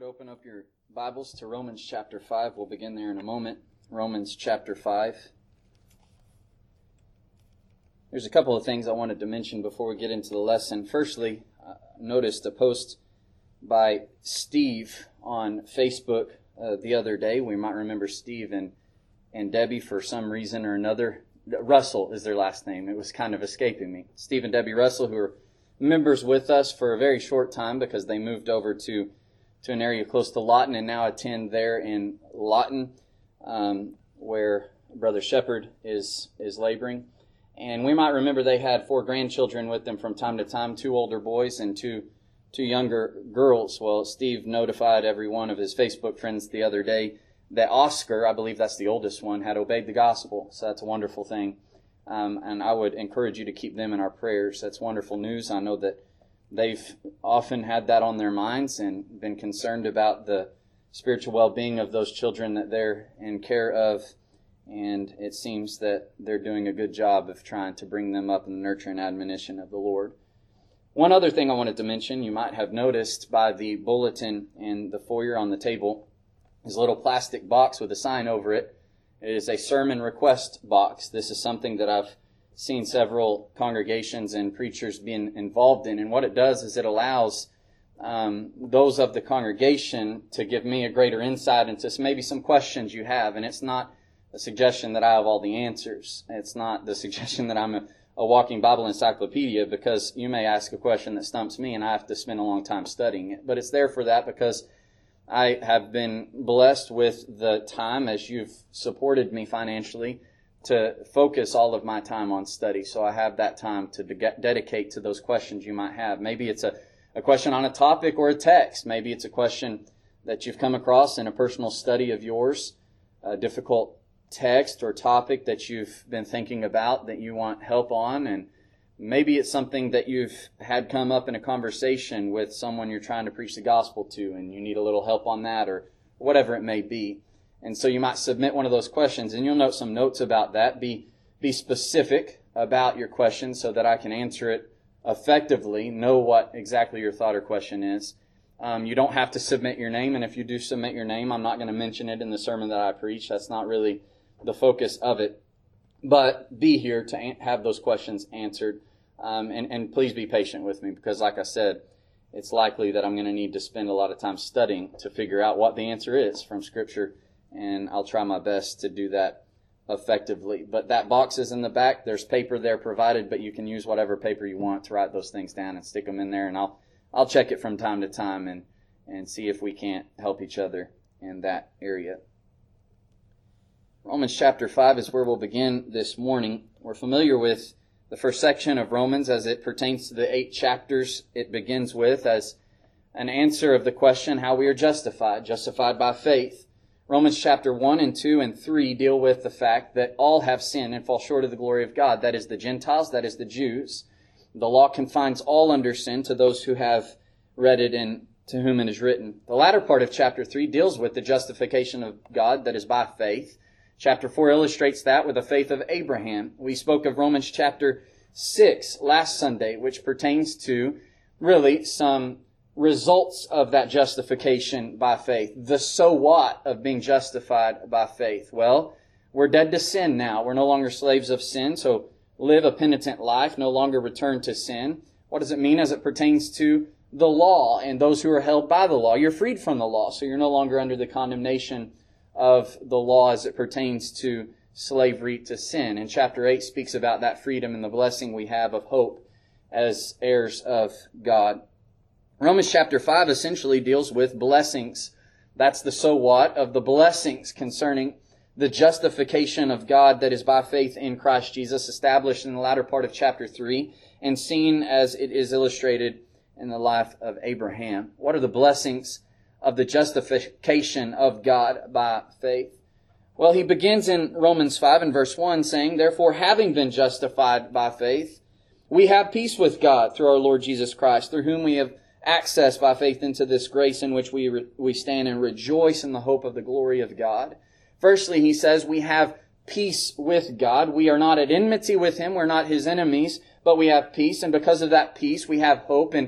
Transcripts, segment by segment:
would open up your Bibles to Romans chapter 5. We'll begin there in a moment. Romans chapter 5. There's a couple of things I wanted to mention before we get into the lesson. Firstly, I noticed a post by Steve on Facebook the other day. We might remember Steve and Debbie for some reason or another. Russell is their last name. It was kind of escaping me. Steve and Debbie Russell, who are members with us for a very short time because they moved over to an area close to Lawton and now attend there in Lawton, where Brother Shepherd is laboring. And we might remember they had 4 grandchildren with them from time to time, 2 older boys and two younger girls. Well, Steve notified every one of his Facebook friends the other day that Oscar, I believe that's the oldest one, had obeyed the gospel. So that's a wonderful thing. And I would encourage you to keep them in our prayers. That's wonderful news. I know that they've often had that on their minds and been concerned about the spiritual well-being of those children that they're in care of. And it seems that they're doing a good job of trying to bring them up in the nurture and admonition of the Lord. One other thing I wanted to mention, you might have noticed by the bulletin in the foyer on the table, is a little plastic box with a sign over it. It is a sermon request box. This is something that I've seen several congregations and preachers being involved in. And what it does is it allows those of the congregation to give me a greater insight into maybe some questions you have. And it's not a suggestion that I have all the answers. It's not the suggestion that I'm a walking Bible encyclopedia, because you may ask a question that stumps me and I have to spend a long time studying it. But it's there for that because I have been blessed with the time, as you've supported me financially, to focus all of my time on study. So I have that time to dedicate to those questions you might have. Maybe it's a question on a topic or a text. Maybe it's a question that you've come across in a personal study of yours, a difficult text or topic that you've been thinking about that you want help on. And maybe it's something that you've had come up in a conversation with someone you're trying to preach the gospel to and you need a little help on that, or whatever it may be. And so you might submit one of those questions, and you'll note some notes about that. Be specific about your question so that I can answer it effectively, know what exactly your thought or question is. You don't have to submit your name, and if you do submit your name, I'm not going to mention it in the sermon that I preach. That's not really the focus of it. But be here to have those questions answered. And please be patient with me, because like I said, it's likely that I'm going to need to spend a lot of time studying to figure out what the answer is from Scripture. And I'll try my best to do that effectively. But that box is in the back. There's paper there provided, but you can use whatever paper you want to write those things down and stick them in there. And I'll check it from time to time and see if we can't help each other in that area. Romans chapter 5 is where we'll begin this morning. We're familiar with the first section of Romans as it pertains to the 8 chapters it begins with as an answer of the question how we are justified by faith. Romans chapter 1 and 2 and 3 deal with the fact that all have sinned and fall short of the glory of God. That is the Gentiles, that is the Jews. The law confines all under sin to those who have read it and to whom it is written. The latter part of chapter 3 deals with the justification of God that is by faith. Chapter 4 illustrates that with the faith of Abraham. We spoke of Romans chapter 6 last Sunday, which pertains to really some results of that justification by faith. The so what of being justified by faith. Well, we're dead to sin now. We're no longer slaves of sin, so live a penitent life, no longer return to sin. What does it mean as it pertains to the law and those who are held by the law? You're freed from the law, so you're no longer under the condemnation of the law as it pertains to slavery to sin. And chapter 8 speaks about that freedom and the blessing we have of hope as heirs of God. Romans chapter 5 essentially deals with blessings. That's the so what of the blessings concerning the justification of God that is by faith in Christ Jesus, established in the latter part of chapter 3 and seen as it is illustrated in the life of Abraham. What are the blessings of the justification of God by faith? Well, he begins in Romans 5 and verse 1 saying, "Therefore, having been justified by faith, we have peace with God through our Lord Jesus Christ, through whom we have access by faith into this grace in which we stand and rejoice in the hope of the glory of God." Firstly, he says we have peace with God. We are not at enmity with Him. We're not His enemies, but we have peace. And because of that peace, we have hope. And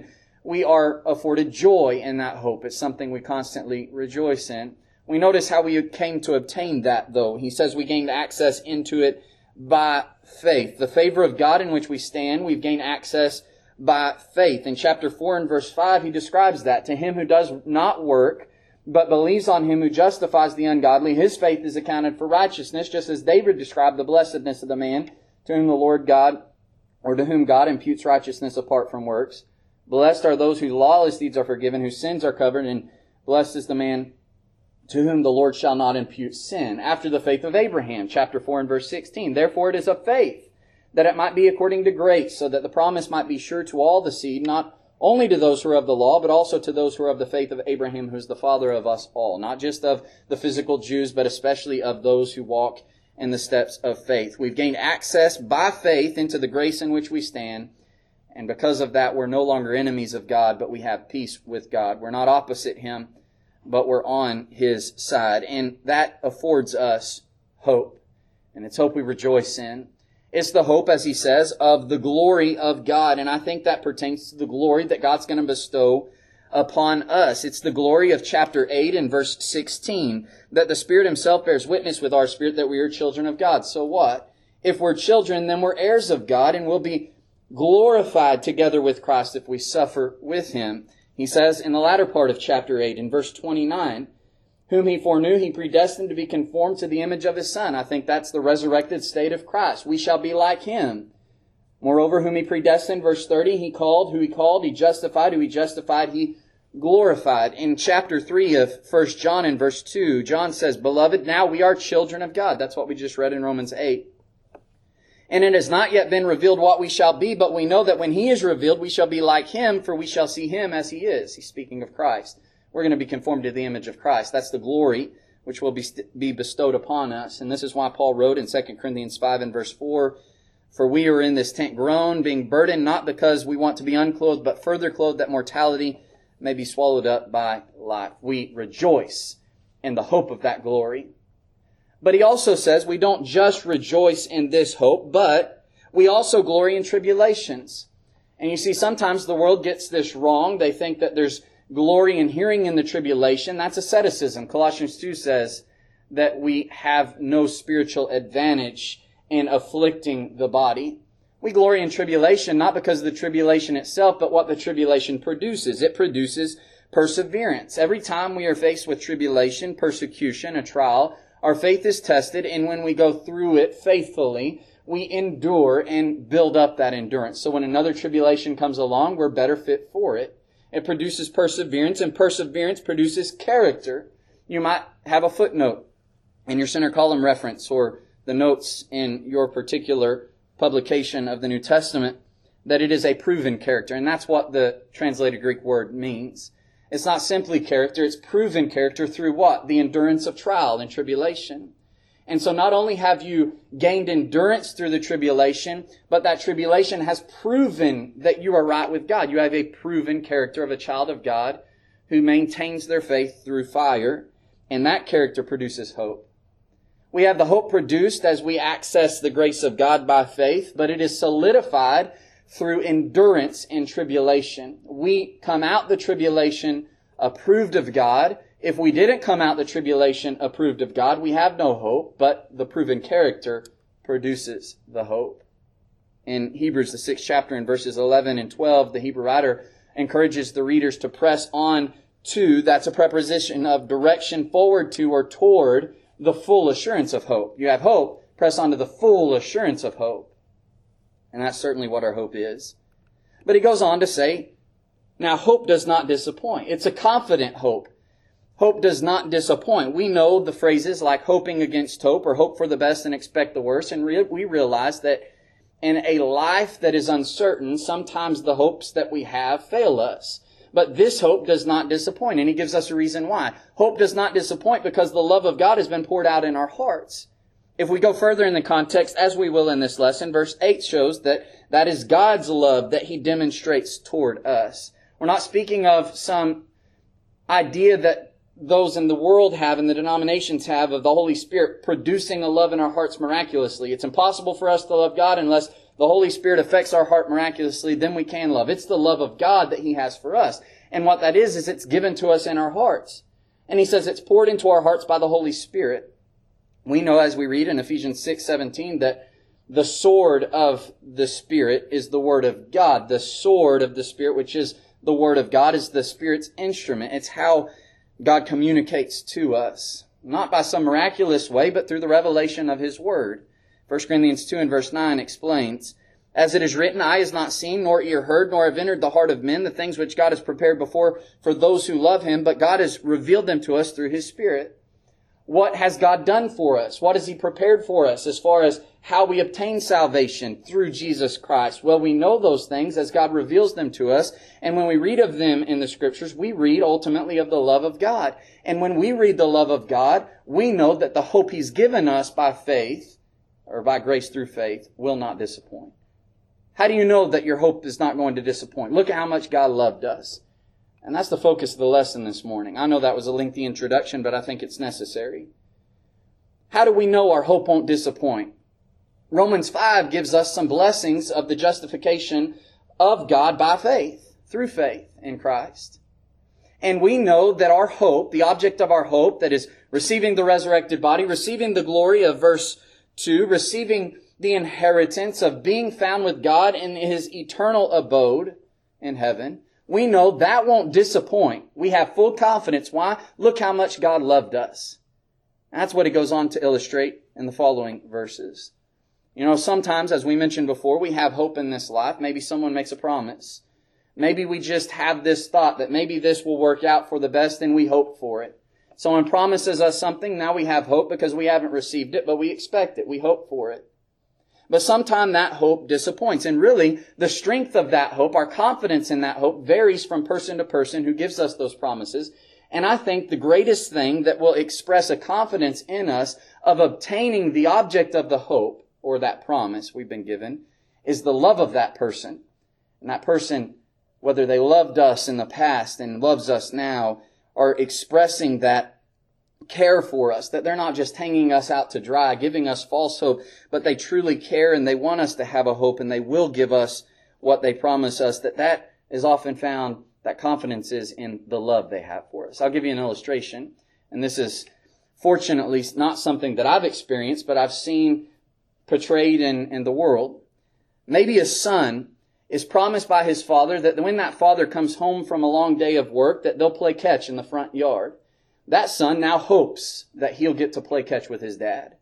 we are afforded joy in that hope. It's something we constantly rejoice in. We notice how we came to obtain that, though. He says we gained access into it by faith. The favor of God in which we stand, we've gained access by faith. In chapter 4 and verse 5, he describes that. To him who does not work, but believes on him who justifies the ungodly, his faith is accounted for righteousness, just as David described the blessedness of the man to whom the Lord God, or to whom God imputes righteousness apart from works. Blessed are those whose lawless deeds are forgiven, whose sins are covered, and blessed is the man to whom the Lord shall not impute sin. After the faith of Abraham, chapter 4 and verse 16. Therefore it is of faith, that it might be according to grace, so that the promise might be sure to all the seed, not only to those who are of the law, but also to those who are of the faith of Abraham, who is the father of us all. Not just of the physical Jews, but especially of those who walk in the steps of faith. We've gained access by faith into the grace in which we stand, and because of that, we're no longer enemies of God, but we have peace with God. We're not opposite Him, but we're on His side, and that affords us hope, and it's hope we rejoice in. It's the hope, as he says, of the glory of God. And I think that pertains to the glory that God's going to bestow upon us. It's the glory of chapter 8 and verse 16, that the Spirit Himself bears witness with our spirit that we are children of God. So what? If we're children, then we're heirs of God, and we'll be glorified together with Christ if we suffer with Him. He says in the latter part of chapter 8 in verse 29, whom He foreknew, He predestined to be conformed to the image of His Son. I think that's the resurrected state of Christ. We shall be like Him. Moreover, whom He predestined, verse 30, He called, who He called, He justified, who He justified, He glorified. In chapter 3 of 1 John in verse 2, John says, Beloved, now we are children of God. That's what we just read in Romans 8. And it has not yet been revealed what we shall be, but we know that when He is revealed, we shall be like Him, for we shall see Him as He is. He's speaking of Christ. We're going to be conformed to the image of Christ. That's the glory which will be bestowed upon us. And this is why Paul wrote in 2 Corinthians 5 and verse 4, For we are in this tent groan, being burdened, not because we want to be unclothed, but further clothed, that mortality may be swallowed up by life. We rejoice in the hope of that glory. But he also says we don't just rejoice in this hope, but we also glory in tribulations. And you see, sometimes the world gets this wrong. They think that there's glory in hearing in the tribulation. That's asceticism. Colossians 2 says that we have no spiritual advantage in afflicting the body. We glory in tribulation not because of the tribulation itself, but what the tribulation produces. It produces perseverance. Every time we are faced with tribulation, persecution, a trial, our faith is tested, and when we go through it faithfully, we endure and build up that endurance. So when another tribulation comes along, we're better fit for it. It produces perseverance, and perseverance produces character. You might have a footnote in your center column reference or the notes in your particular publication of the New Testament that it is a proven character, and that's what the translated Greek word means. It's not simply character, it's proven character through what? The endurance of trial and tribulation. And so not only have you gained endurance through the tribulation, but that tribulation has proven that you are right with God. You have a proven character of a child of God who maintains their faith through fire, and that character produces hope. We have the hope produced as we access the grace of God by faith, but it is solidified through endurance in tribulation. We come out the tribulation approved of God. If we didn't come out the tribulation approved of God, we have no hope, but the proven character produces the hope. In Hebrews, the 6th chapter, in verses 11 and 12, the Hebrew writer encourages the readers to press on to, that's a preposition of direction forward to or toward the full assurance of hope. You have hope, press on to the full assurance of hope. And that's certainly what our hope is. But he goes on to say, now hope does not disappoint. It's a confident hope. Hope does not disappoint. We know the phrases like hoping against hope or hope for the best and expect the worst. And we realize that in a life that is uncertain, sometimes the hopes that we have fail us. But this hope does not disappoint. And he gives us a reason why. Hope does not disappoint because the love of God has been poured out in our hearts. If we go further in the context, as we will in this lesson, verse 8 shows that that is God's love that He demonstrates toward us. We're not speaking of some idea that those in the world have and the denominations have of the Holy Spirit producing a love in our hearts miraculously. It's impossible for us to love God unless the Holy Spirit affects our heart miraculously, then we can love. It's the love of God that He has for us. And what that is it's given to us in our hearts. And He says it's poured into our hearts by the Holy Spirit. We know, as we read in Ephesians 6:17, that the sword of the Spirit is the Word of God. The sword of the Spirit, which is the Word of God, is the Spirit's instrument. It's how God communicates to us. Not by some miraculous way, but through the revelation of His Word. 1 Corinthians 2 and verse 9 explains, "As it is written, eye has not seen, nor ear heard, nor have entered the heart of men the things which God has prepared before for those who love Him, but God has revealed them to us through His Spirit." What has God done for us? What has He prepared for us as far as how we obtain salvation through Jesus Christ? Well, we know those things as God reveals them to us. And when we read of them in the Scriptures, we read ultimately of the love of God. And when we read the love of God, we know that the hope He's given us by faith, or by grace through faith, will not disappoint. How do you know that your hope is not going to disappoint? Look at how much God loved us. And that's the focus of the lesson this morning. I know that was a lengthy introduction, but I think it's necessary. How do we know our hope won't disappoint? Romans 5 gives us some blessings of the justification of God by faith, through faith in Christ. And we know that our hope, the object of our hope, that is receiving the resurrected body, receiving the glory of verse 2, receiving the inheritance of being found with God in His eternal abode in heaven, we know that won't disappoint. We have full confidence. Why? Look how much God loved us. And that's what He goes on to illustrate in the following verses. You know, sometimes, as we mentioned before, we have hope in this life. Maybe someone makes a promise. Maybe we just have this thought that maybe this will work out for the best and we hope for it. Someone promises us something, now we have hope because we haven't received it, but we expect it. We hope for it. But sometimes that hope disappoints. And really, the strength of that hope, our confidence in that hope, varies from person to person who gives us those promises. And I think the greatest thing that will express a confidence in us of obtaining the object of the hope, or that promise we've been given, is the love of that person. And that person, whether they loved us in the past and loves us now, are expressing that care for us, that they're not just hanging us out to dry, giving us false hope, but they truly care and they want us to have a hope and they will give us what they promise us. That is often found, that confidence is in the love they have for us. I'll give you an illustration, and this is fortunately not something that I've experienced, but I've seen portrayed in the world. Maybe a son is promised by his father that when that father comes home from a long day of work, that they'll play catch in the front yard. That son now hopes that he'll get to play catch with his dad.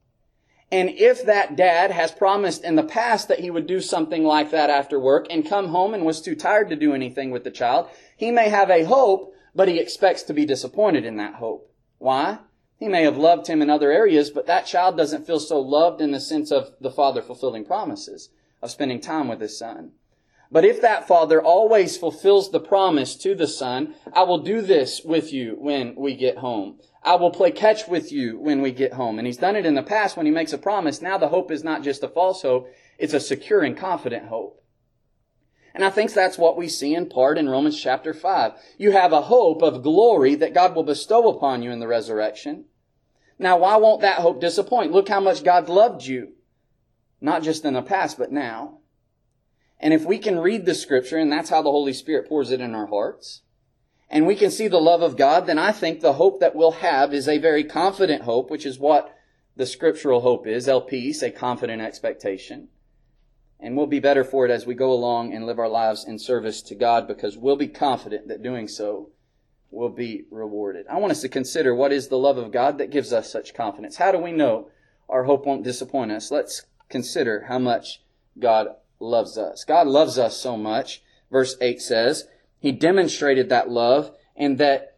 And if that dad has promised in the past that he would do something like that after work and come home and was too tired to do anything with the child, he may have a hope, but he expects to be disappointed in that hope. Why? He may have loved him in other areas, but that child doesn't feel so loved in the sense of the father fulfilling promises, of spending time with his son. But if that father always fulfills the promise to the son, I will do this with you when we get home. I will play catch with you when we get home. And he's done it in the past when he makes a promise. Now the hope is not just a false hope, it's a secure and confident hope. And I think that's what we see in part in Romans chapter 5. You have a hope of glory that God will bestow upon you in the resurrection. Now, why won't that hope disappoint? Look how much God loved you. Not just in the past, but now. And if we can read the Scripture, and that's how the Holy Spirit pours it in our hearts, and we can see the love of God, then I think the hope that we'll have is a very confident hope, which is what the scriptural hope is, el peace, a confident expectation. And we'll be better for it as we go along and live our lives in service to God, because we'll be confident that doing so will be rewarded. I want us to consider what is the love of God that gives us such confidence. How do we know our hope won't disappoint us? Let's consider how much God loves us. God loves us so much, verse 8 says, He demonstrated that love and that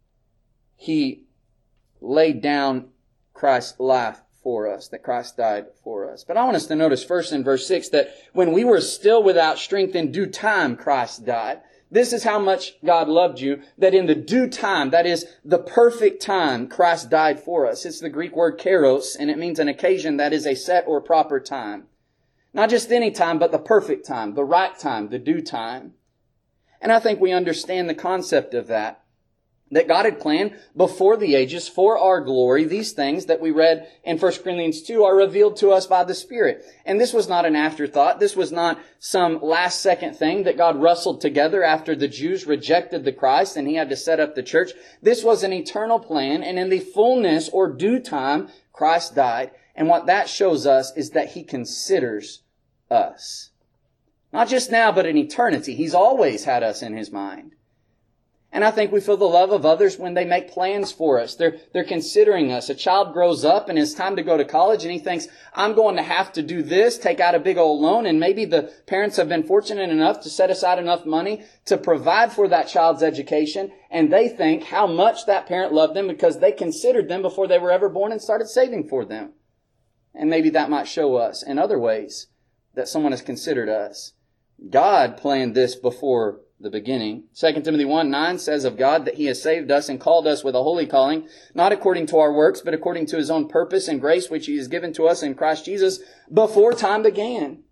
He laid down Christ's life for us, that Christ died for us. But I want us to notice first in verse 6 that when we were still without strength, in due time Christ died. This is how much God loved you, that in the due time, that is the perfect time, Christ died for us. It's the Greek word kairos, and it means an occasion that is a set or proper time. Not just any time, but the perfect time, the right time, the due time. And I think we understand the concept of that that God had planned before the ages for our glory. These things that we read in 1 Corinthians 2 are revealed to us by the Spirit. And this was not an afterthought. This was not some last second thing that God rustled together after the Jews rejected the Christ and He had to set up the church. This was an eternal plan, and in the fullness or due time, Christ died. And what that shows us is that He considers us. Not just now, but in eternity. He's always had us in His mind. And I think we feel the love of others when they make plans for us. They're considering us. A child grows up and it's time to go to college and he thinks, I'm going to have to do this, take out a big old loan. And maybe the parents have been fortunate enough to set aside enough money to provide for that child's education. And they think how much that parent loved them because they considered them before they were ever born and started saving for them. And maybe that might show us in other ways that someone has considered us. God planned this before the beginning. 2 Timothy 1:9 says of God that He has saved us and called us with a holy calling, not according to our works, but according to His own purpose and grace, which He has given to us in Christ Jesus before time began.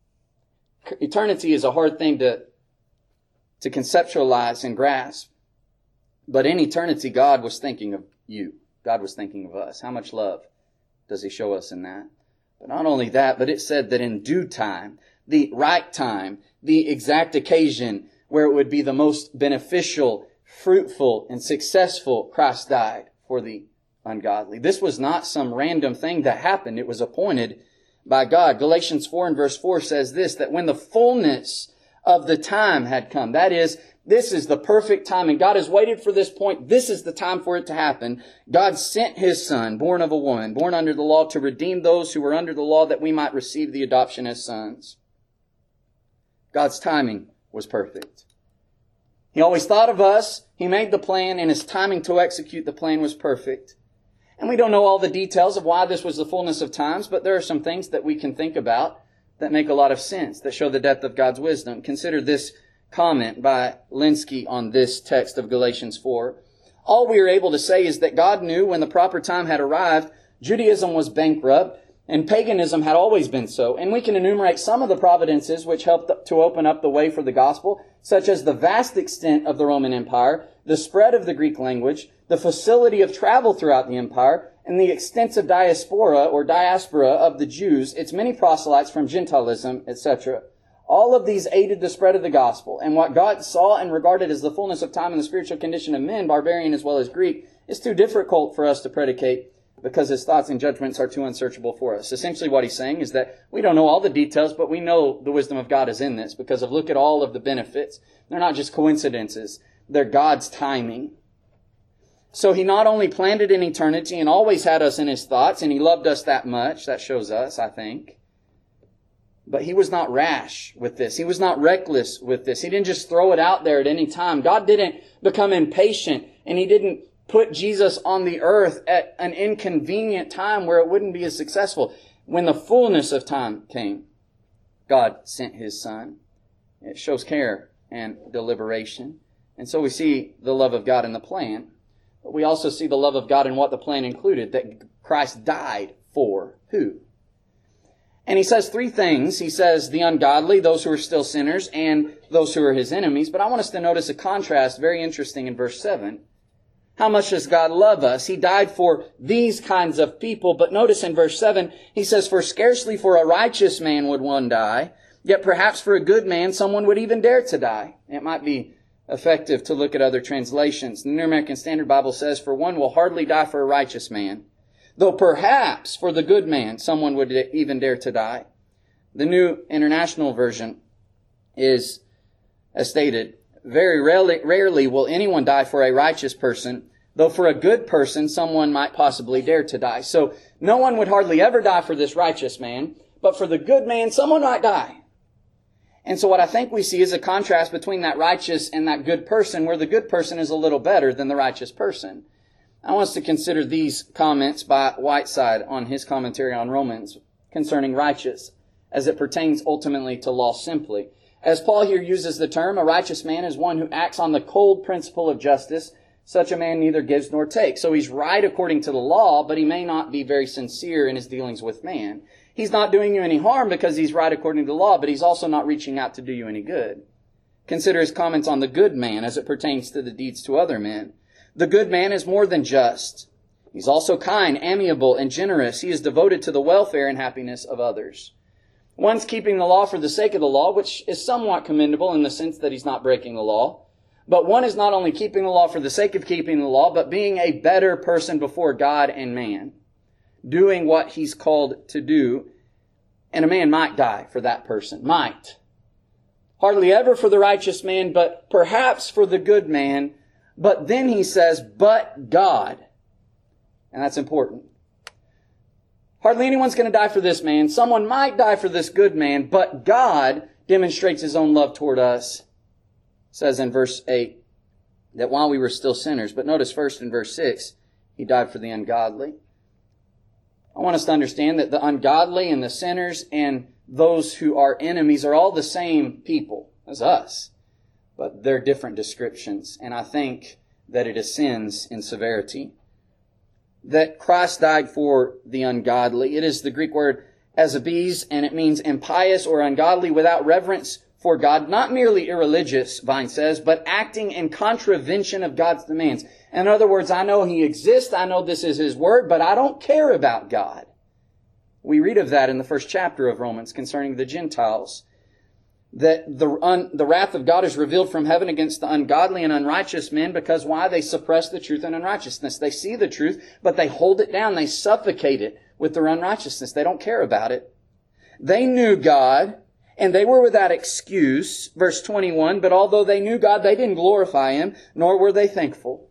Eternity is a hard thing to conceptualize and grasp. But in eternity, God was thinking of you. God was thinking of us. How much love does He show us in that? But not only that, but it said that in due time, the right time, the exact occasion where it would be the most beneficial, fruitful, and successful, Christ died for the ungodly. This was not some random thing that happened. It was appointed by God. Galatians 4 and verse 4 says this, that when the fullness of the time had come, that is, this is the perfect time, and God has waited for this point. This is the time for it to happen. God sent His Son, born of a woman, born under the law, to redeem those who were under the law, that we might receive the adoption as sons. God's timing was perfect. He always thought of us. He made the plan, and His timing to execute the plan was perfect. And we don't know all the details of why this was the fullness of times, but there are some things that we can think about that make a lot of sense, that show the depth of God's wisdom. Consider this comment by Linsky on this text of Galatians 4. All we are able to say is that God knew when the proper time had arrived, Judaism was bankrupt, and paganism had always been so. And we can enumerate some of the providences which helped to open up the way for the gospel, such as the vast extent of the Roman Empire, the spread of the Greek language, the facility of travel throughout the empire, and the extensive diaspora of the Jews, its many proselytes from Gentilism, etc. All of these aided the spread of the gospel. And what God saw and regarded as the fullness of time and the spiritual condition of men, barbarian as well as Greek, is too difficult for us to predicate, because His thoughts and judgments are too unsearchable for us. Essentially what He's saying is that we don't know all the details, but we know the wisdom of God is in this because of look at all of the benefits. They're not just coincidences. They're God's timing. So He not only planned it in eternity and always had us in His thoughts, and He loved us that much. That shows us, I think. But He was not rash with this. He was not reckless with this. He didn't just throw it out there at any time. God didn't become impatient, and He didn't put Jesus on the earth at an inconvenient time where it wouldn't be as successful. When the fullness of time came, God sent His Son. It shows care and deliberation. And so we see the love of God in the plan. But we also see the love of God in what the plan included, that Christ died for who? And He says three things. He says the ungodly, those who are still sinners, and those who are His enemies. But I want us to notice a contrast, very interesting, in verse 7. How much does God love us? He died for these kinds of people. But notice in verse 7, He says, for scarcely for a righteous man would one die, yet perhaps for a good man someone would even dare to die. It might be effective to look at other translations. The New American Standard Bible says, for one will hardly die for a righteous man, though perhaps for the good man someone would even dare to die. The New International Version is, as stated, very rarely will anyone die for a righteous person, though for a good person someone might possibly dare to die. So no one would hardly ever die for this righteous man, but for the good man someone might die. And so what I think we see is a contrast between that righteous and that good person, where the good person is a little better than the righteous person. I want us to consider these comments by Whiteside on his commentary on Romans concerning righteous, as it pertains ultimately to law simply. As Paul here uses the term, a righteous man is one who acts on the cold principle of justice. Such a man neither gives nor takes. So he's right according to the law, but he may not be very sincere in his dealings with man. He's not doing you any harm because he's right according to the law, but he's also not reaching out to do you any good. Consider his comments on the good man as it pertains to the deeds to other men. The good man is more than just. He's also kind, amiable, and generous. He is devoted to the welfare and happiness of others. One's keeping the law for the sake of the law, which is somewhat commendable in the sense that he's not breaking the law. But one is not only keeping the law for the sake of keeping the law, but being a better person before God and man, doing what he's called to do. And a man might die for that person. Might. Hardly ever for the righteous man, but perhaps for the good man. But then he says, but God. And that's important. Hardly anyone's going to die for this man. Someone might die for this good man, but God demonstrates His own love toward us. It says in verse 8 that while we were still sinners, but notice first in verse 6, He died for the ungodly. I want us to understand that the ungodly and the sinners and those who are enemies are all the same people as us, but they're different descriptions, and I think that it ascends in severity. That Christ died for the ungodly. It is the Greek word azabes, and it means impious or ungodly without reverence for God. Not merely irreligious, Vine says, but acting in contravention of God's demands. In other words, I know He exists, I know this is His Word, but I don't care about God. We read of that in the first chapter of Romans concerning the Gentiles. That the wrath of God is revealed from heaven against the ungodly and unrighteous men because why? They suppress the truth and unrighteousness. They see the truth, but they hold it down. They suffocate it with their unrighteousness. They don't care about it. They knew God, and they were without excuse. Verse 21, but although they knew God, they didn't glorify Him, nor were they thankful.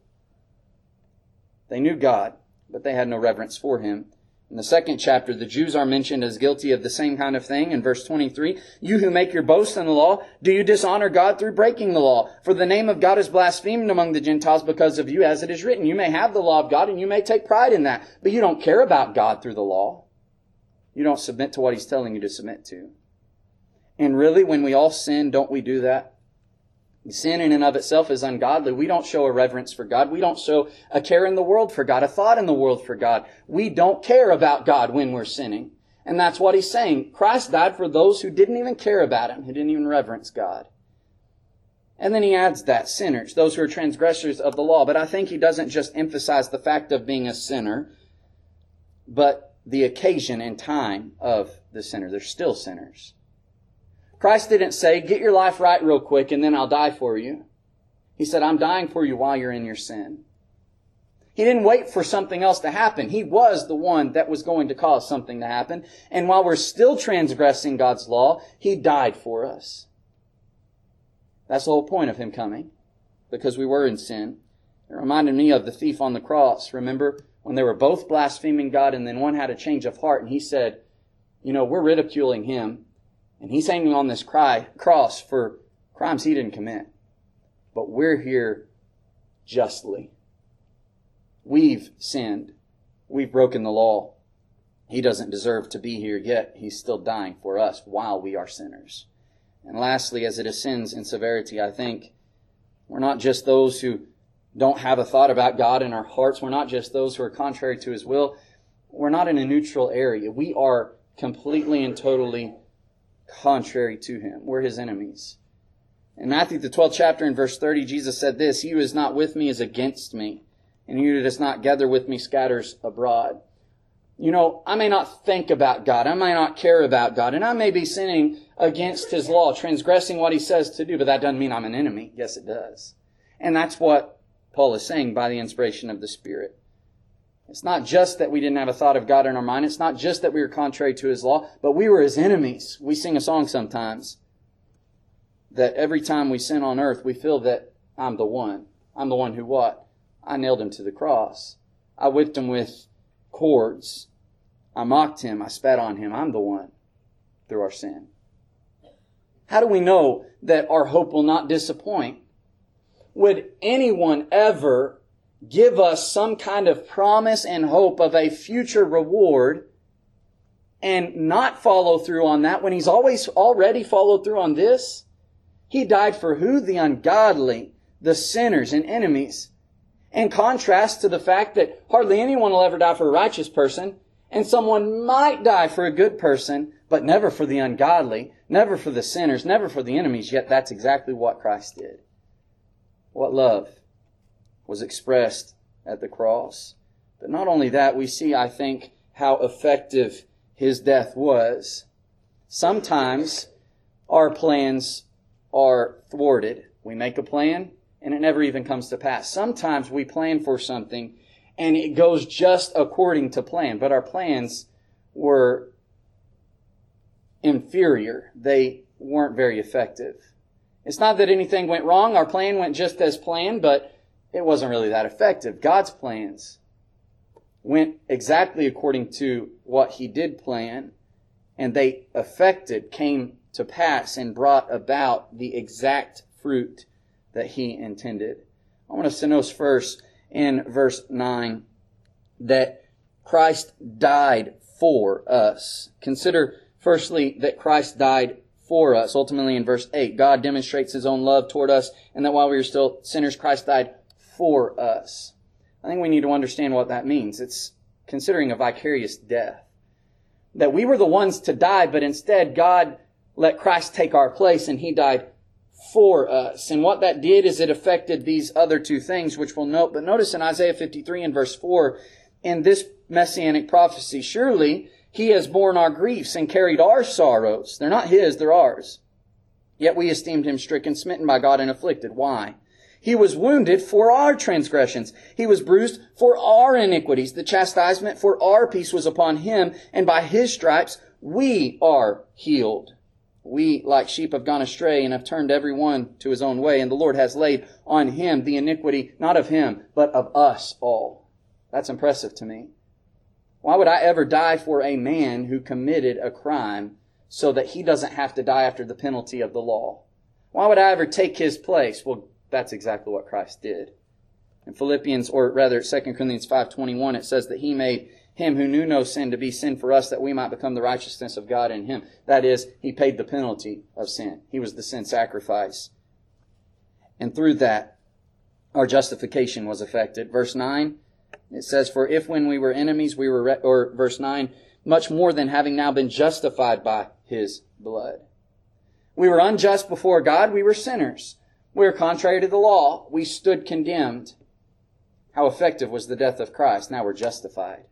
They knew God, but they had no reverence for Him. In the second chapter, the Jews are mentioned as guilty of the same kind of thing. In verse 23, you who make your boast in the law, do you dishonor God through breaking the law? For the name of God is blasphemed among the Gentiles because of you, as it is written. You may have the law of God and you may take pride in that, but you don't care about God through the law. You don't submit to what He's telling you to submit to. And really, when we all sin, don't we do that? Sin in and of itself is ungodly. We don't show a reverence for God. We don't show a care in the world for God, a thought in the world for God. We don't care about God when we're sinning. And that's what He's saying. Christ died for those who didn't even care about Him, who didn't even reverence God. And then He adds that, sinners, those who are transgressors of the law. But I think He doesn't just emphasize the fact of being a sinner, but the occasion and time of the sinner. They're still sinners. Christ didn't say, get your life right real quick and then I'll die for you. He said, I'm dying for you while you're in your sin. He didn't wait for something else to happen. He was the one that was going to cause something to happen. And while we're still transgressing God's law, He died for us. That's the whole point of Him coming, because we were in sin. It reminded me of the thief on the cross. Remember when they were both blaspheming God and then one had a change of heart and he said, we're ridiculing Him. And He's hanging on this cross for crimes He didn't commit. But we're here justly. We've sinned. We've broken the law. He doesn't deserve to be here, yet He's still dying for us while we are sinners. And lastly, as it ascends in severity, I think we're not just those who don't have a thought about God in our hearts. We're not just those who are contrary to His will. We're not in a neutral area. We are completely and totally contrary to Him. We're His enemies. In Matthew the 12th chapter in verse 30, Jesus said this, he who is not with me is against me, and he who does not gather with me scatters abroad. I may not think about God. I may not care about God. And I may be sinning against His law, transgressing what He says to do, but that doesn't mean I'm an enemy. Yes, it does. And that's what Paul is saying by the inspiration of the Spirit. It's not just that we didn't have a thought of God in our mind. It's not just that we were contrary to His law, but we were His enemies. We sing a song sometimes that every time we sin on earth, we feel that I'm the one. I'm the one who what? I nailed Him to the cross. I whipped Him with cords. I mocked Him. I spat on Him. I'm the one through our sin. How do we know that our hope will not disappoint? Would anyone ever give us some kind of promise and hope of a future reward and not follow through on that when He's already followed through on this? He died for who? The ungodly, the sinners and enemies. In contrast to the fact that hardly anyone will ever die for a righteous person, and someone might die for a good person, but never for the ungodly, never for the sinners, never for the enemies, yet that's exactly what Christ did. What love. was expressed at the cross. But not only that, we see, I think, how effective His death was. Sometimes our plans are thwarted. We make a plan and it never even comes to pass. Sometimes we plan for something and it goes just according to plan, but our plans were inferior. They weren't very effective. It's not that anything went wrong. Our plan went just as planned, but it wasn't really that effective. God's plans went exactly according to what He did plan, and they came to pass and brought about the exact fruit that He intended. I want us to notice first in verse 9 that Christ died for us. Consider firstly that Christ died for us. Ultimately in verse 8, God demonstrates His own love toward us, and that while we were still sinners, Christ died for us. I think we need to understand what that means. It's considering a vicarious death. That we were the ones to die, but instead God let Christ take our place and He died for us. And what that did is it affected these other two things, which we'll note. But notice in Isaiah 53 and verse 4, in this messianic prophecy, surely He has borne our griefs and carried our sorrows. They're not His, they're ours. Yet we esteemed Him stricken, smitten by God, and afflicted. Why? He was wounded for our transgressions. He was bruised for our iniquities. The chastisement for our peace was upon Him, and by His stripes we are healed. We, like sheep, have gone astray and have turned every one to his own way, and the Lord has laid on Him the iniquity, not of Him, but of us all. That's impressive to me. Why would I ever die for a man who committed a crime so that he doesn't have to die after the penalty of the law? Why would I ever take his place? Well, that's exactly what Christ did. In Philippians, or rather 2 Corinthians 5:21, it says that He made Him who knew no sin to be sin for us, that we might become the righteousness of God in Him. That is, He paid the penalty of sin. He was the sin sacrifice. And through that, our justification was effected. Verse 9, it says, for if when we were enemies, or verse 9, much more than having now been justified by His blood. We were unjust before God, we were sinners. We were contrary to the law, we stood condemned. How effective was the death of Christ? Now we're justified.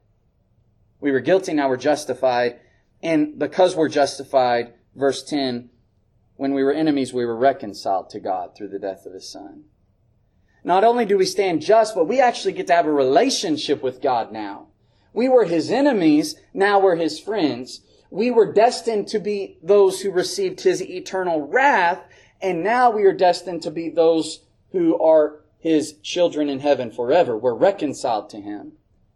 We were guilty, now we're justified. And because we're justified, verse 10, when we were enemies, we were reconciled to God through the death of His Son. Not only do we stand just, but we actually get to have a relationship with God now. We were His enemies, now we're His friends. We were destined to be those who received His eternal wrath, and now we are destined to be those who are His children in heaven forever. We're reconciled to Him.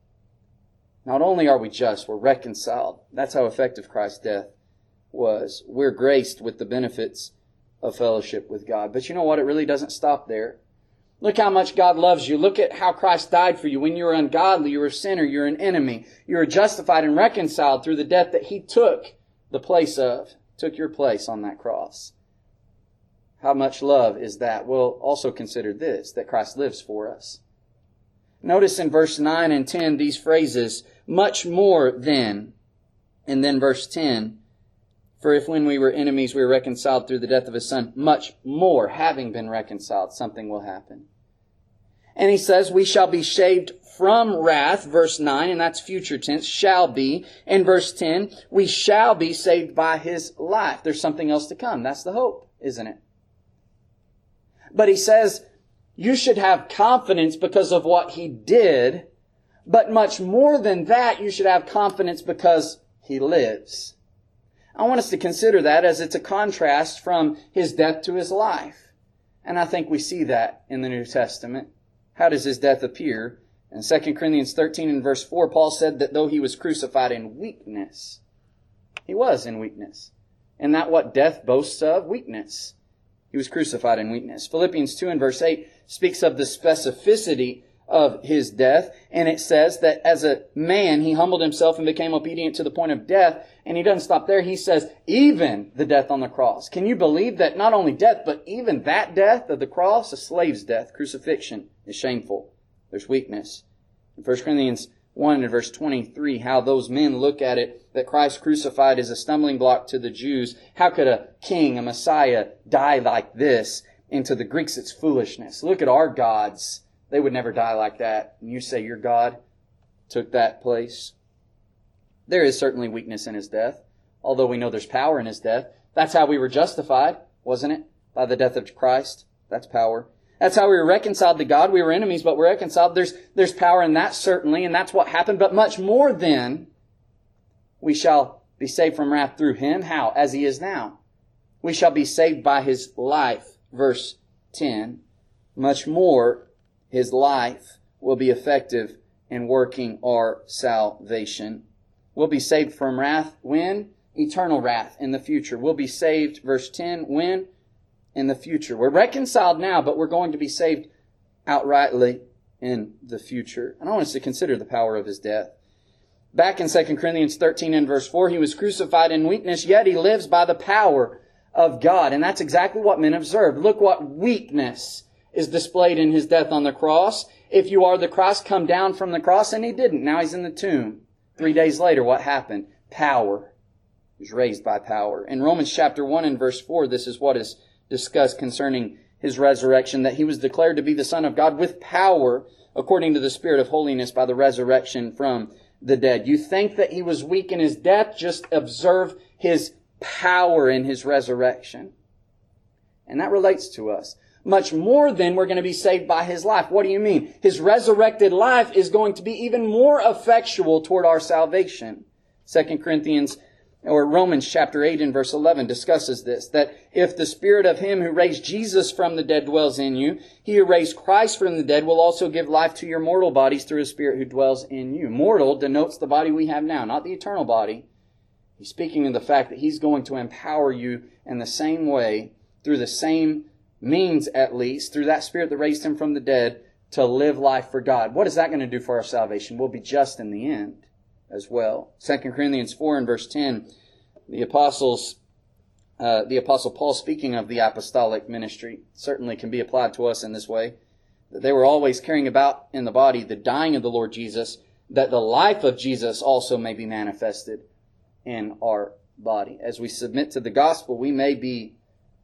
Not only are we just, we're reconciled. That's how effective Christ's death was. We're graced with the benefits of fellowship with God. But you know what? It really doesn't stop there. Look how much God loves you. Look at how Christ died for you. When you were ungodly, you were a sinner, you're an enemy. You were justified and reconciled through the death that He took took your place on that cross. How much love is that? We'll also consider this, that Christ lives for us. Notice in verse 9 and 10 these phrases, much more than. And then verse 10, for if when we were enemies we were reconciled through the death of His Son, much more, having been reconciled, something will happen. And he says, we shall be saved from wrath, verse 9, and that's future tense, shall be. And verse 10, we shall be saved by His life. There's something else to come. That's the hope, isn't it? But he says, you should have confidence because of what He did, but much more than that, you should have confidence because He lives. I want us to consider that as it's a contrast from His death to His life. And I think we see that in the New Testament. How does His death appear? In 2 Corinthians 13 and verse 4, Paul said that though He was crucified in weakness, He was in weakness. And that what death boasts of? Weakness. He was crucified in weakness. Philippians 2 and verse 8 speaks of the specificity of His death. And it says that as a man, He humbled Himself and became obedient to the point of death. And He doesn't stop there. He says, even the death on the cross. Can you believe that not only death, but even that death of the cross, a slave's death, crucifixion, is shameful. There's weakness. In 1 Corinthians 1 and verse 23, how those men look at it, that Christ crucified is a stumbling block to the Jews. How could a king, a Messiah, die like this? And to the Greeks, it's foolishness. Look at our gods They would never die like that. And you say your God took that place. There is certainly weakness in His death, although we know there's power in His death. That's how we were justified, wasn't it? By the death of Christ. That's power. That's how we were reconciled to God. We were enemies, but we're reconciled. There's power in that, certainly, and that's what happened. But much more than we shall be saved from wrath through Him. How? As He is now. We shall be saved by His life. Verse 10. Much more, His life will be effective in working our salvation. We'll be saved from wrath. When? Eternal wrath in the future. We'll be saved, verse 10, when? In the future. We're reconciled now, but we're going to be saved outrightly in the future. And I want us to consider the power of His death. Back in 2 Corinthians 13 and verse 4, He was crucified in weakness, yet He lives by the power of God. And that's exactly what men observed. Look what weakness is displayed in His death on the cross. If you are the Christ, come down from the cross. And He didn't. Now He's in the tomb. 3 days later, what happened? Power. He was raised by power. In Romans chapter 1 and verse 4, this is what is discussed concerning His resurrection, that He was declared to be the Son of God with power according to the Spirit of holiness by the resurrection from the dead. You think that He was weak in His death? Just observe His power in His resurrection. And that relates to us. Much more than we're going to be saved by His life. What do you mean? His resurrected life is going to be even more effectual toward our salvation. 2 Corinthians or Romans chapter 8 and verse 11 discusses this, that if the Spirit of Him who raised Jesus from the dead dwells in you, He who raised Christ from the dead will also give life to your mortal bodies through His Spirit who dwells in you. Mortal denotes the body we have now, not the eternal body. He's speaking of the fact that He's going to empower you in the same way, through the same means at least, through that Spirit that raised Him from the dead, to live life for God. What is that going to do for our salvation? We'll be just in the end as well. 2 Corinthians 4 and verse 10, the Apostle Paul, speaking of the apostolic ministry, certainly can be applied to us in this way, that they were always carrying about in the body the dying of the Lord Jesus, that the life of Jesus also may be manifested in our body. As we submit to the gospel, we may be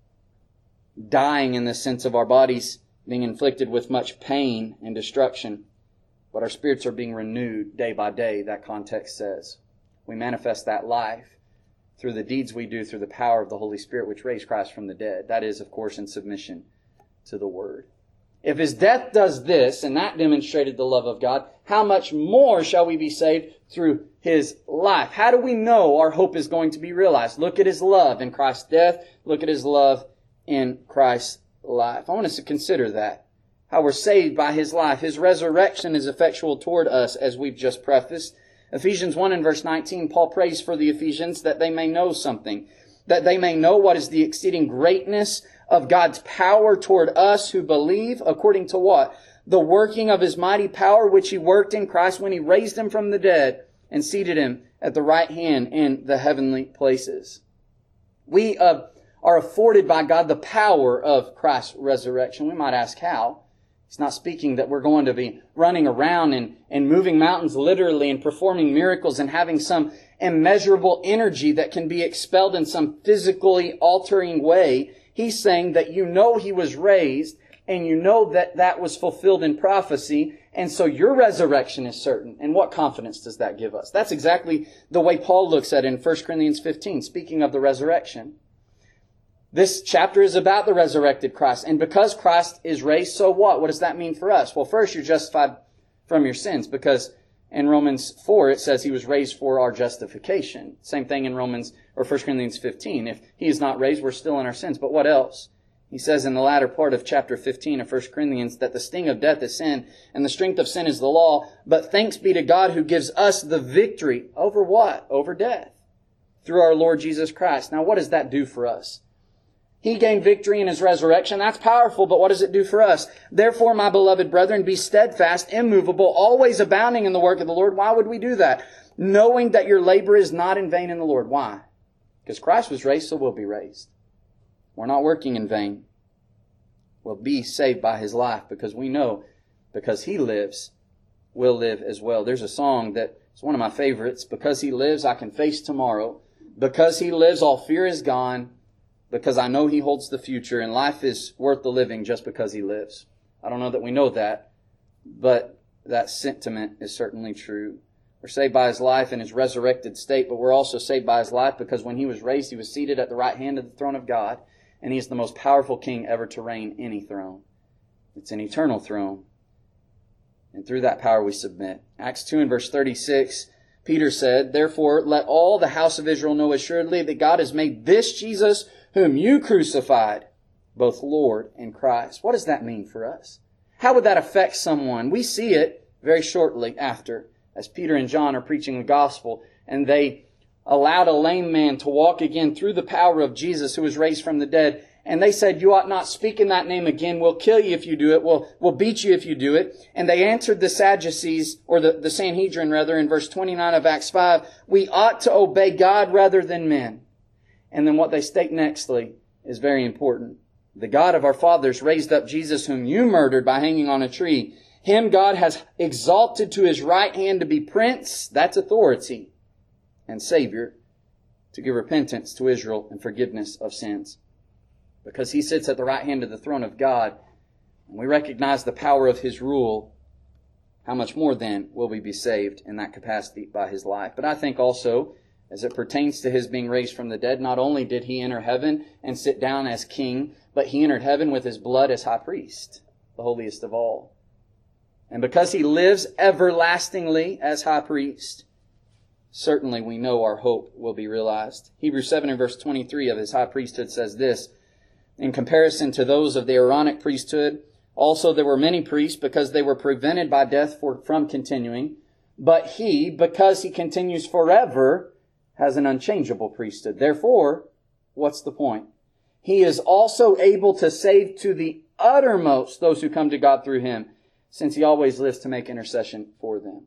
dying in the sense of our bodies being inflicted with much pain and destruction, but our spirits are being renewed day by day, that context says. We manifest that life through the deeds we do through the power of the Holy Spirit which raised Christ from the dead. That is, of course, in submission to the Word. If His death does this, and that demonstrated the love of God, how much more shall we be saved through His life? How do we know our hope is going to be realized? Look at His love in Christ's death. Look at His love in Christ's life. I want us to consider that. How we're saved by His life. His resurrection is effectual toward us, as we've just prefaced. Ephesians 1 and verse 19, Paul prays for the Ephesians that they may know something. That they may know what is the exceeding greatness of God's power toward us who believe, according to what? The working of His mighty power which He worked in Christ when He raised Him from the dead and seated Him at the right hand in the heavenly places. We are afforded by God the power of Christ's resurrection. We might ask how. He's not speaking that we're going to be running around and moving mountains literally and performing miracles and having some immeasurable energy that can be expelled in some physically altering way. He's saying that you know He was raised and you know that that was fulfilled in prophecy, and so your resurrection is certain. And what confidence does that give us? That's exactly the way Paul looks at it in 1 Corinthians 15, speaking of the resurrection. This chapter is about the resurrected Christ. And because Christ is raised, so what? What does that mean for us? Well, first, you're justified from your sins, because in Romans 4, it says He was raised for our justification. Same thing in 1 Corinthians 15. If He is not raised, we're still in our sins. But what else? He says in the latter part of chapter 15 of 1 Corinthians that the sting of death is sin, and the strength of sin is the law. But thanks be to God who gives us the victory over what? Over death. Through our Lord Jesus Christ. Now, what does that do for us? He gained victory in His resurrection. That's powerful, but what does it do for us? Therefore, my beloved brethren, be steadfast, immovable, always abounding in the work of the Lord. Why would we do that? Knowing that your labor is not in vain in the Lord. Why? Because Christ was raised, so we'll be raised. We're not working in vain. We'll be saved by His life because we know, because He lives, we'll live as well. There's a song that is one of my favorites. Because He lives, I can face tomorrow. Because He lives, all fear is gone. Because I know He holds the future, and life is worth the living just because He lives. I don't know that we know that, but that sentiment is certainly true. We're saved by His life in His resurrected state, but we're also saved by His life because when He was raised, He was seated at the right hand of the throne of God, and He is the most powerful King ever to reign any throne. It's an eternal throne. And through that power we submit. Acts 2 and verse 36, Peter said, "Therefore let all the house of Israel know assuredly that God has made this Jesus, whom you crucified, both Lord and Christ." What does that mean for us? How would that affect someone? We see it very shortly after, as Peter and John are preaching the gospel, and they allowed a lame man to walk again through the power of Jesus who was raised from the dead. And they said, "You ought not speak in that name again. We'll kill you if you do it. We'll beat you if you do it." And they answered the Sadducees, or the Sanhedrin rather, in verse 29 of Acts 5, "We ought to obey God rather than men." And then what they state nextly is very important. "The God of our fathers raised up Jesus, whom you murdered by hanging on a tree. Him God has exalted to His right hand to be Prince," that's authority, "and Savior, to give repentance to Israel and forgiveness of sins." Because He sits at the right hand of the throne of God, and we recognize the power of His rule, how much more then will we be saved in that capacity by His life? But I think also, as it pertains to His being raised from the dead, not only did He enter heaven and sit down as King, but He entered heaven with His blood as high priest, the holiest of all. And because He lives everlastingly as high priest, certainly we know our hope will be realized. Hebrews 7 and verse 23 of His high priesthood says this, "In comparison to those of the Aaronic priesthood, also there were many priests because they were prevented by death from continuing. But He, because He continues forever, has an unchangeable priesthood. Therefore," what's the point? "He is also able to save to the uttermost those who come to God through Him, since He always lives to make intercession for them."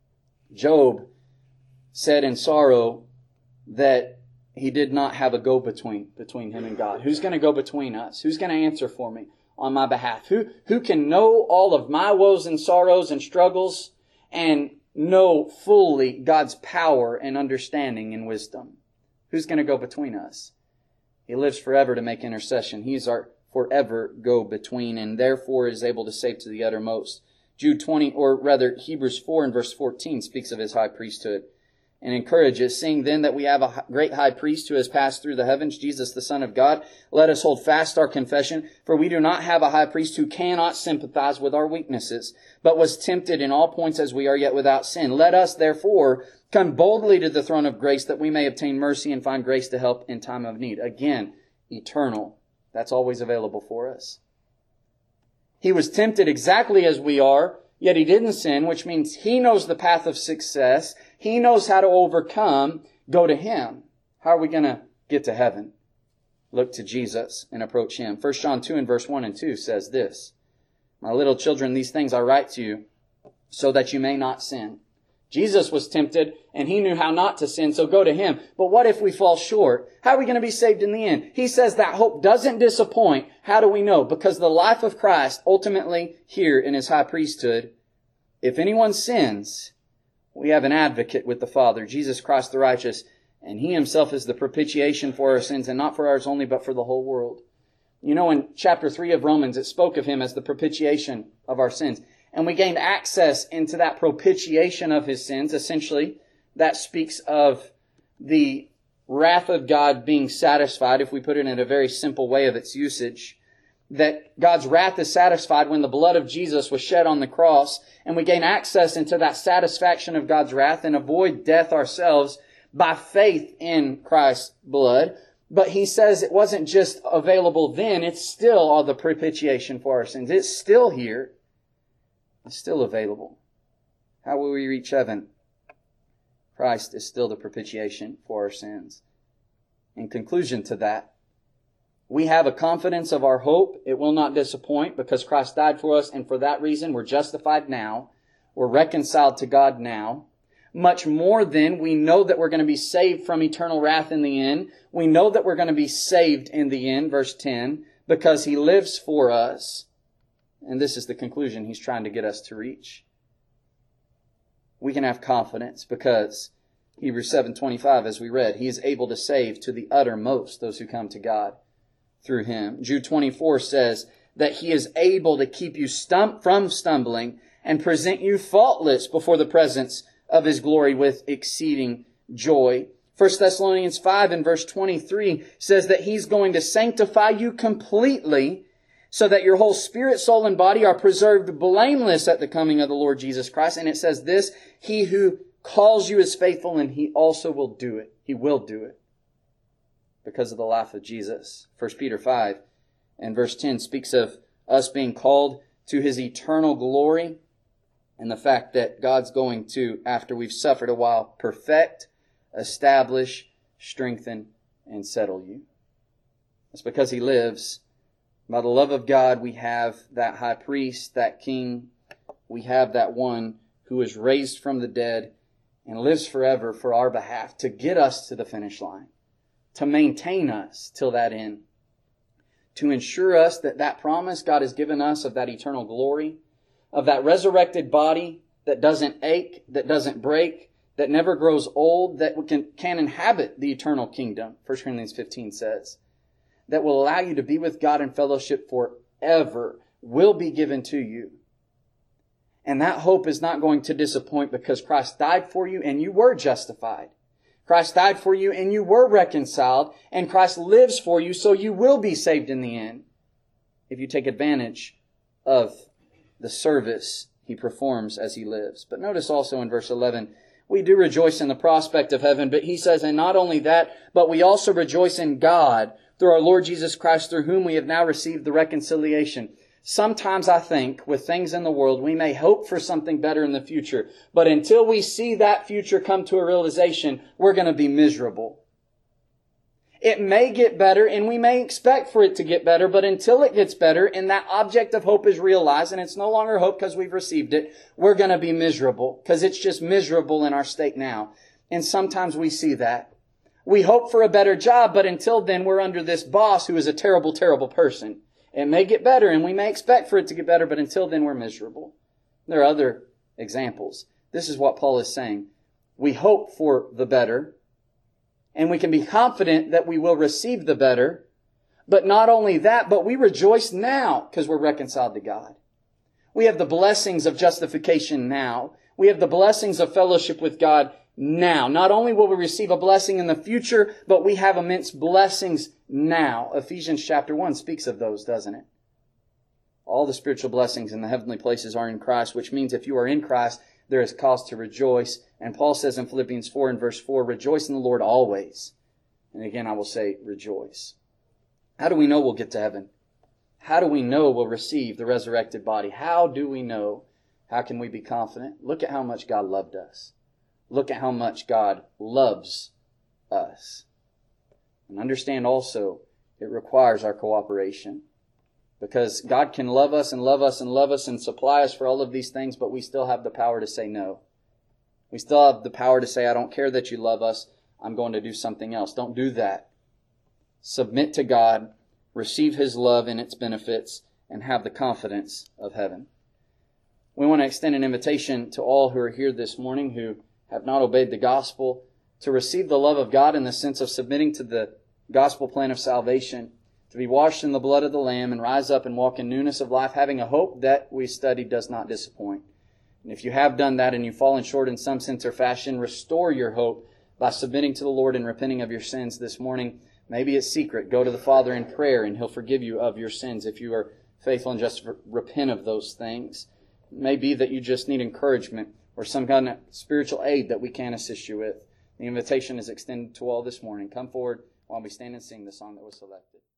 Job said in sorrow that he did not have a go-between between him and God. Who's going to go between us? Who's going to answer for me on my behalf? Who can know all of my woes and sorrows and struggles and know fully God's power and understanding and wisdom? Who's going to go between us? He lives forever to make intercession. He's our forever go-between, and therefore is able to save to the uttermost. Hebrews 4 and verse 14 speaks of His high priesthood and encourages, "Seeing then that we have a great high priest who has passed through the heavens, Jesus the Son of God, let us hold fast our confession, for we do not have a high priest who cannot sympathize with our weaknesses, but was tempted in all points as we are, yet without sin. Let us therefore come boldly to the throne of grace, that we may obtain mercy and find grace to help in time of need." Again, eternal. That's always available for us. He was tempted exactly as we are, yet He didn't sin, which means He knows the path of success. He knows how to overcome. Go to Him. How are we going to get to heaven? Look to Jesus and approach Him. 1 John 2 and verse 1 and 2 says this, "My little children, these things I write to you, so that you may not sin." Jesus was tempted, and He knew how not to sin, so go to Him. But what if we fall short? How are we going to be saved in the end? He says that hope doesn't disappoint. How do we know? Because the life of Christ, ultimately here in His high priesthood, if anyone sins, we have an advocate with the Father, Jesus Christ the righteous, and He Himself is the propitiation for our sins, and not for ours only, but for the whole world. You know, in chapter 3 of Romans, it spoke of Him as the propitiation of our sins. And we gained access into that propitiation of His sins. Essentially, that speaks of the wrath of God being satisfied, if we put it in a very simple way of its usage. That God's wrath is satisfied when the blood of Jesus was shed on the cross, and we gain access into that satisfaction of God's wrath and avoid death ourselves by faith in Christ's blood. But He says it wasn't just available then, it's still all the propitiation for our sins. It's still here. It's still available. How will we reach heaven? Christ is still the propitiation for our sins. In conclusion to that, we have a confidence of our hope. It will not disappoint because Christ died for us, and for that reason we're justified now. We're reconciled to God now. Much more then, we know that we're going to be saved from eternal wrath in the end. We know that we're going to be saved in the end, verse 10, because He lives for us. And this is the conclusion He's trying to get us to reach. We can have confidence because Hebrews 7:25, as we read, He is able to save to the uttermost those who come to God through Him. Jude 24 says that He is able to keep you from stumbling and present you faultless before the presence of His glory with exceeding joy. 1 Thessalonians 5 and verse 23 says that He's going to sanctify you completely so that your whole spirit, soul, and body are preserved blameless at the coming of the Lord Jesus Christ. And it says this, He who calls you is faithful, and He also will do it. He will do it because of the life of Jesus. 1 Peter 5 and verse 10 speaks of us being called to His eternal glory and the fact that God's going to, after we've suffered a while, perfect, establish, strengthen, and settle you. It's because He lives. By the love of God, we have that high priest, that king. We have that one who is raised from the dead and lives forever for our behalf to get us to the finish line, to maintain us till that end, to ensure us that that promise God has given us of that eternal glory, of that resurrected body that doesn't ache, that doesn't break, that never grows old, that can inhabit the eternal kingdom, 1 Corinthians 15 says, that will allow you to be with God in fellowship forever, will be given to you. And that hope is not going to disappoint because Christ died for you and you were justified. Christ died for you and you were reconciled, and Christ lives for you, so you will be saved in the end if you take advantage of the service He performs as He lives. But notice also in verse 11, we do rejoice in the prospect of heaven, but he says, and not only that, but we also rejoice in God through our Lord Jesus Christ, through whom we have now received the reconciliation. Sometimes I think with things in the world, we may hope for something better in the future, but until we see that future come to a realization, we're going to be miserable. It may get better, and we may expect for it to get better, but until it gets better and that object of hope is realized, and it's no longer hope because we've received it, we're going to be miserable because it's just miserable in our state now. And sometimes we see that. We hope for a better job, but until then we're under this boss who is a terrible, terrible person. It may get better, and we may expect for it to get better, but until then we're miserable. There are other examples. This is what Paul is saying. We hope for the better, and we can be confident that we will receive the better. But not only that, but we rejoice now because we're reconciled to God. We have the blessings of justification now. We have the blessings of fellowship with God now. Not only will we receive a blessing in the future, but we have immense blessings now. Ephesians chapter 1 speaks of those, doesn't it? All the spiritual blessings in the heavenly places are in Christ, which means if you are in Christ, there is cause to rejoice. And Paul says in Philippians 4 and verse 4, rejoice in the Lord always. And again, I will say rejoice. How do we know we'll get to heaven? How do we know we'll receive the resurrected body? How do we know? How can we be confident? Look at how much God loved us. Look at how much God loves us. And understand also, it requires our cooperation. Because God can love us and love us and love us and supply us for all of these things, but we still have the power to say no. We still have the power to say, I don't care that you love us. I'm going to do something else. Don't do that. Submit to God, receive His love and its benefits, and have the confidence of heaven. We want to extend an invitation to all who are here this morning who have not obeyed the gospel to receive the love of God in the sense of submitting to the gospel plan of salvation, to be washed in the blood of the Lamb and rise up and walk in newness of life, having a hope that we studied does not disappoint. And if you have done that and you've fallen short in some sense or fashion, restore your hope by submitting to the Lord and repenting of your sins this morning. Maybe it's secret. Go to the Father in prayer and He'll forgive you of your sins if you are faithful and just repent of those things. It may be that you just need encouragement or some kind of spiritual aid that we can assist you with. The invitation is extended to all this morning. Come forward while we stand and sing the song that was selected.